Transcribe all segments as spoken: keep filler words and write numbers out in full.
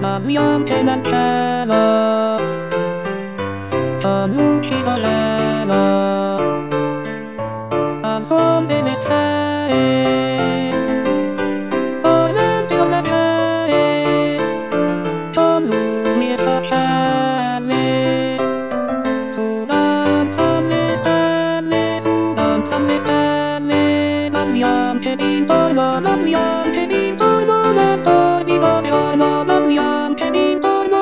Mamma che non c'era, non ci voleva, al suon delle stelle, poi dentro la gare, con lumi e facelle, su danzano le stelle, su danzano le stelle, mamma che d'intorno, mamma che d'intorno, la torri vogliono, mamma che d'intorno.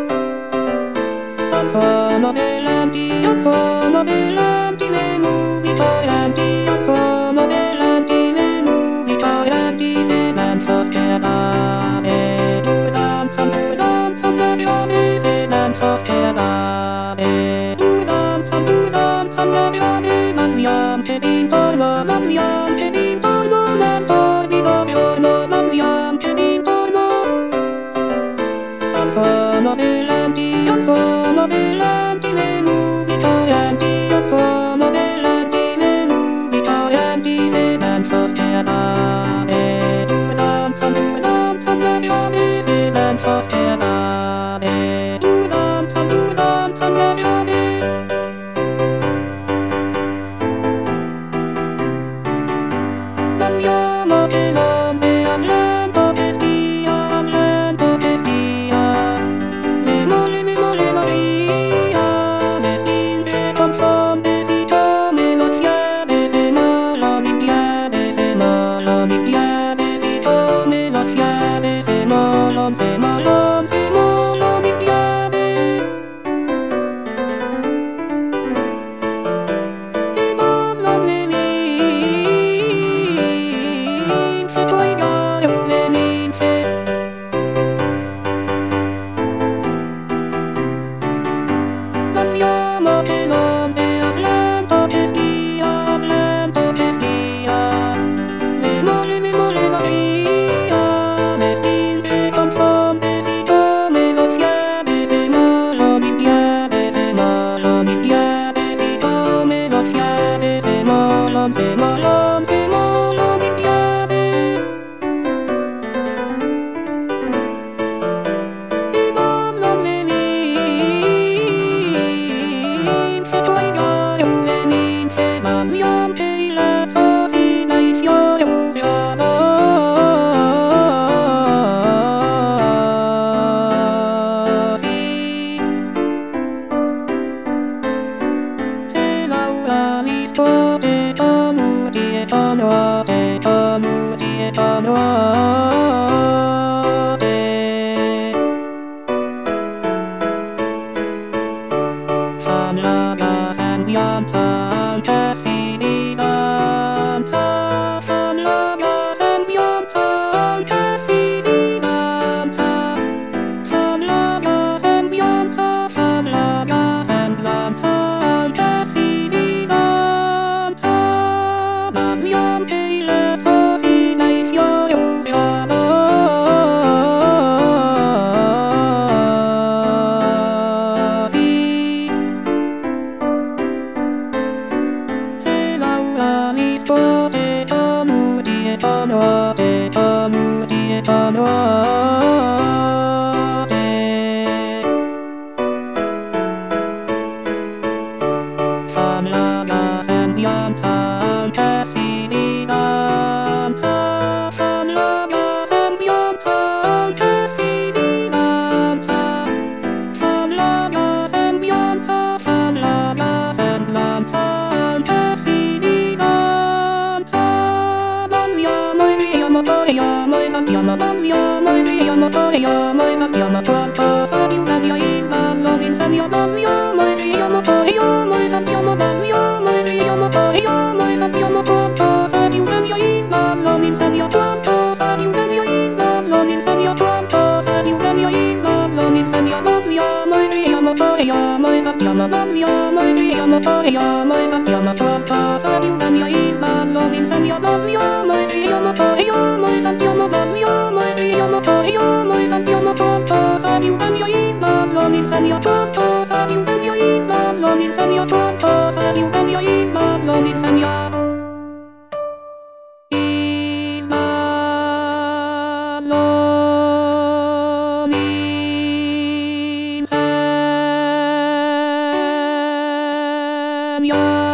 Sono brillanti, sono brillanti le nubi toglienti, sono brillanti le nubi toglienti, se non fosse dare, due danzano, due danzano gavioli, se non fosse dare, due danzano, due danzano gavioli, mamma che d'intorno, mamma che d'intorno, la torri vogliono, mamma che d'intorno. Sono brillanti, sono brillanti le nubi toglienti, sono brillanti le nubi toglienti, se non fosse dare, due danzano, due danzano gavioli, se non fosse dare, due danzano, due danzano gavioli. Vogliamo che l'onde al vento che stia, al vento che stia, le mole, le mole, Maria, le spinge confondesi come lo fiade, se no l'Olimpiade, se no l'Olimpiade, si come lo fiade, se no l'on, se no l'on, se no l'Olimpiade. E volano le ninfe, poi gaiono le ninfe. Vogliamo che l'onde al vento che stia, al vento che stia, le mole, le mole, Maria, le spinge confondesi come lo fiade, se no l'Olimpiade, se no l'Olimpiade, si come lo fiade, se no l'on, se no l'on, se no l'Olimpiade. E volano le ninfe, poi gaiono le ninfe, mamma che il sosi dai fiori ubriano. Sì, se Laura mi scuote con udi e con ruote, con udi e con ruote. Fan la sembianza anche si di danza, fan la sembianza anche si di danza, fan la sembianza, fan la semblanza anche si di danza, mamma che il sosi dai fiori ubriano. Sì, se Laura mi scuote con udi e con ruote, con udi e con ruote. Fan la sembianza anche si di danza, fan la sembianza anche si di danza, fan la sembianza, fan la semblanza anche si di danza. Vogliamo e viviamo, vogliamo e sappiamo, vogliamo e viviamo, vogliamo e sappiamo qualcosa di una via in ballo l'insegno, vogliamo e viviamo, vogliamo e sappiamo, vogliamo e viviamo, vogliamo e sappiamo qualcosa di una via in ballo l'insegno, qualcosa di una via in ballo l'insegno, qualcosa di una via in ballo l'insegno, vogliamo e viviamo, vogliamo e sappiamo, vogliamo e viviamo, vogliamo e sappiamo qualcosa di una via in ballo l'insegno, vogliamo e viviamo, vogliamo e sappiamo, vogliamo e viviamo, vogliamo e sappiamo qualcosa di una via in ballo l'insegno, qualcosa di una via in ballo l'insegno, qualcosa di una via in ballo l'insegno. Il ballo sembianza.